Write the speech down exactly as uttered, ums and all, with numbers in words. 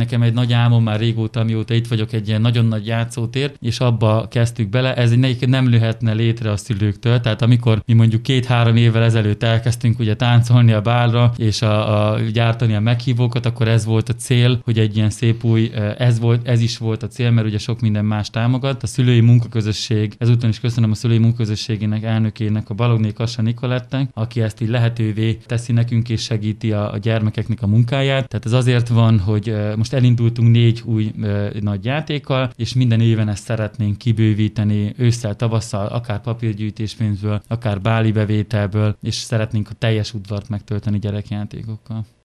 nekem egy nagy álmom már régóta, amióta itt vagyok, egy ilyen nagyon nagy játszótér, és abba kezdtük bele. Ez egy nem lőhetne létre a szülőktől, tehát amikor mi mondjuk két-három évvel ezelőtt elkezdtünk ugye táncolni a bálra, és a, a gyártani a meghívókat, akkor ez volt a cél, hogy egy ilyen szép új, ez, volt, ez is volt a cél, mert ugye sok minden más támogat. A szülői munkaközösség, ezúton is köszönöm a szülői munkaközösségének elnökének, a Balogné Kassa Nicolettek, aki ezt így lehetővé teszi nekünk és segíti a, a gyermekeknek a munkáját. Tehát ez azért van, hogy most elindultunk négy új nagy játékkal, és minden éven ezt szeretnénk kibővíteni ősszel, tavasszal, akár papírgyűjtéspénzből, akár báli bevételből, és szeretnénk a teljes udvart megtölteni gyerekjátékokkal.